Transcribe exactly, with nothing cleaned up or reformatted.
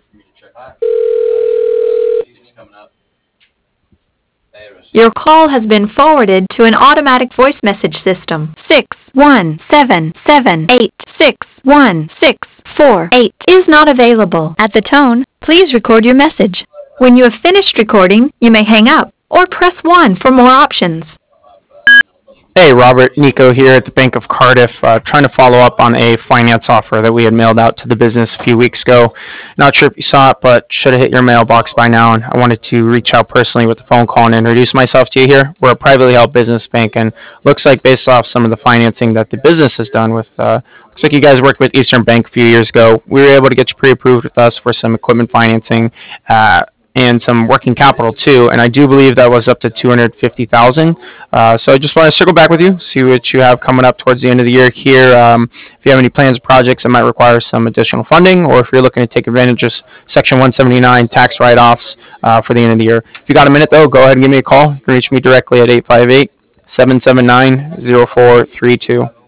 Your call has been forwarded to an automatic voice message system. Six one seven seven eight six one six four eight is not available. At the tone, please record your message. When you have finished recording, you may hang up or press one for more options. Hey, Robert, Nico here at the Bank of Cardiff, uh, trying to follow up on a finance offer that we had mailed out to the business a few weeks ago. Not sure if you saw it, but should have hit your mailbox by now, and I wanted to reach out personally with a phone call and introduce myself to you here. We're a privately held business bank, and looks like based off some of the financing that the business has done with, uh, looks like you guys worked with Eastern Bank a few years ago. We were able to get you pre-approved with us for some equipment financing, uh, and some working capital too, and I do believe that was up to two hundred fifty thousand dollars. Uh, so I just want to circle back with you, see what you have coming up towards the end of the year here. Um, if you have any plans or projects that might require some additional funding, or if you're looking to take advantage of Section one seventy-nine tax write-offs uh, for the end of the year. If you got a minute though, go ahead and give me a call. You can reach me directly at eight five eight, seven seven nine, zero four three two.